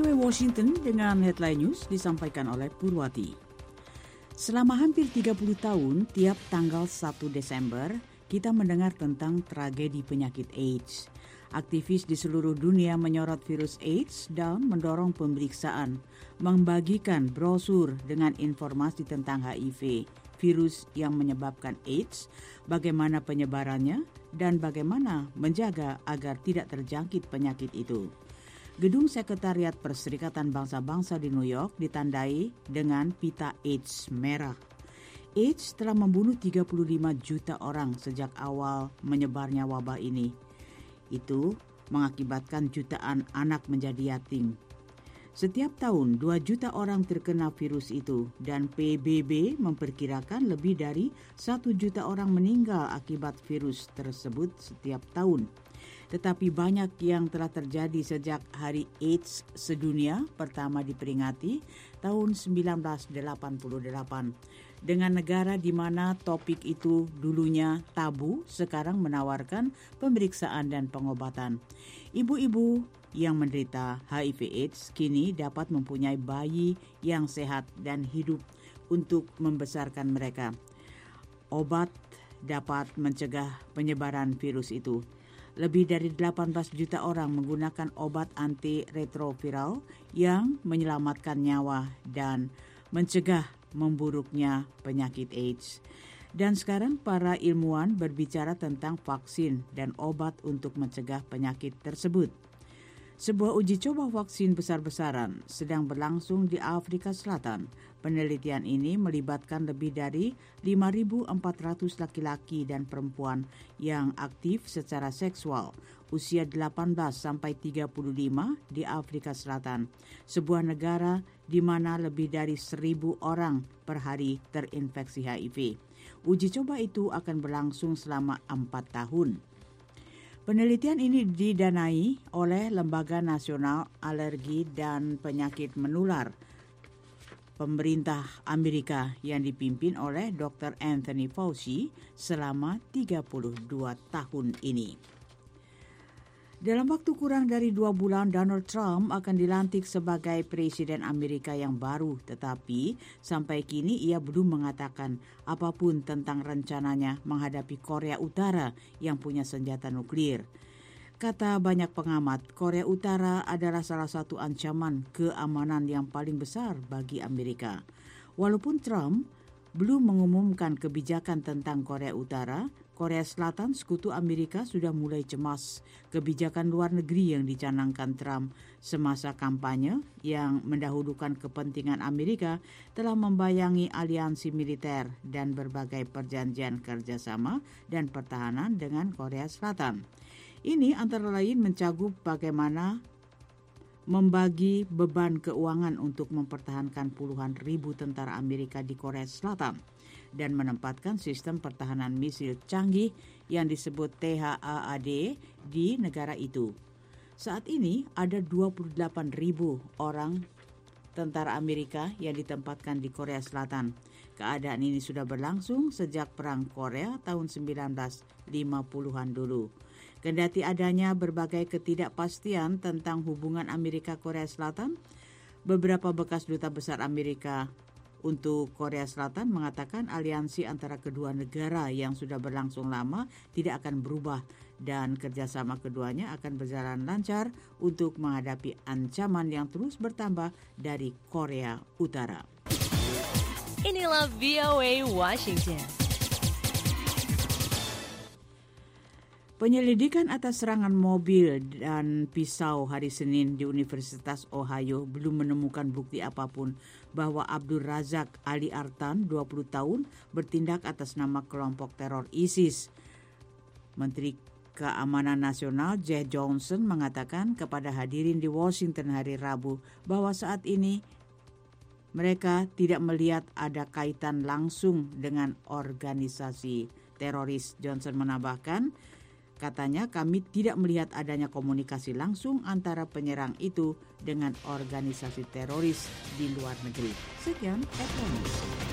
VOA Washington dengan headline news disampaikan oleh Purwati. Selama hampir 30 tahun, tiap tanggal 1 Desember, kita mendengar tentang tragedi penyakit AIDS. Aktivis di seluruh dunia menyorot virus AIDS dan mendorong pemeriksaan, membagikan brosur dengan informasi tentang HIV, virus yang menyebabkan AIDS, bagaimana penyebarannya, dan bagaimana menjaga agar tidak terjangkit penyakit itu. Gedung Sekretariat Perserikatan Bangsa-Bangsa di New York ditandai dengan pita AIDS merah. AIDS telah membunuh 35 juta orang sejak awal menyebarnya wabah ini. Itu mengakibatkan jutaan anak menjadi yatim. Setiap tahun 2 juta orang terkena virus itu dan PBB memperkirakan lebih dari 1 juta orang meninggal akibat virus tersebut setiap tahun. Tetapi banyak yang telah terjadi sejak Hari AIDS Sedunia pertama diperingati tahun 1988 dengan negara di mana topik itu dulunya tabu sekarang menawarkan pemeriksaan dan pengobatan. Ibu-ibu yang menderita HIV/AIDS kini dapat mempunyai bayi yang sehat dan hidup untuk membesarkan mereka. Obat dapat mencegah penyebaran virus itu. Lebih dari 18 juta orang menggunakan obat antiretroviral yang menyelamatkan nyawa dan mencegah memburuknya penyakit AIDS. Dan sekarang para ilmuwan berbicara tentang vaksin dan obat untuk mencegah penyakit tersebut. Sebuah uji coba vaksin besar-besaran sedang berlangsung di Afrika Selatan. Penelitian ini melibatkan lebih dari 5.400 laki-laki dan perempuan yang aktif secara seksual usia 18 sampai 35 di Afrika Selatan, sebuah negara di mana lebih dari 1.000 orang per hari terinfeksi HIV. Uji coba itu akan berlangsung selama 4 tahun. Penelitian ini didanai oleh Lembaga Nasional Alergi dan Penyakit Menular, pemerintah Amerika yang dipimpin oleh Dr. Anthony Fauci selama 32 tahun ini. Dalam waktu kurang dari 2 bulan, Donald Trump akan dilantik sebagai Presiden Amerika yang baru, tetapi sampai kini ia belum mengatakan apapun tentang rencananya menghadapi Korea Utara yang punya senjata nuklir. Kata banyak pengamat, Korea Utara adalah salah satu ancaman keamanan yang paling besar bagi Amerika. Walaupun Trump belum mengumumkan kebijakan tentang Korea Utara, Korea Selatan, sekutu Amerika, sudah mulai cemas. Kebijakan luar negeri yang dicanangkan Trump semasa kampanye yang mendahulukan kepentingan Amerika telah membayangi aliansi militer dan berbagai perjanjian kerjasama dan pertahanan dengan Korea Selatan. Ini antara lain mencakup bagaimana membagi beban keuangan untuk mempertahankan puluhan ribu tentara Amerika di Korea Selatan dan menempatkan sistem pertahanan misil canggih yang disebut THAAD di negara itu. Saat ini ada 28 ribu orang tentara Amerika yang ditempatkan di Korea Selatan. Keadaan ini sudah berlangsung sejak Perang Korea tahun 1950-an dulu. Kendati adanya berbagai ketidakpastian tentang hubungan Amerika-Korea Selatan, beberapa bekas duta besar Amerika untuk Korea Selatan mengatakan aliansi antara kedua negara yang sudah berlangsung lama tidak akan berubah dan kerjasama keduanya akan berjalan lancar untuk menghadapi ancaman yang terus bertambah dari Korea Utara. Inilah VOA Washington. Penyelidikan atas serangan mobil dan pisau hari Senin di Universitas Ohio belum menemukan bukti apapun bahwa Abdul Razak Ali Artan, 20 tahun, bertindak atas nama kelompok teror ISIS. Menteri Keamanan Nasional Jeh Johnson mengatakan kepada hadirin di Washington hari Rabu bahwa saat ini mereka tidak melihat ada kaitan langsung dengan organisasi teroris. Johnson menambahkan, katanya, kami tidak melihat adanya komunikasi langsung antara penyerang itu dengan organisasi teroris di luar negeri. Sekian, Ekonomis.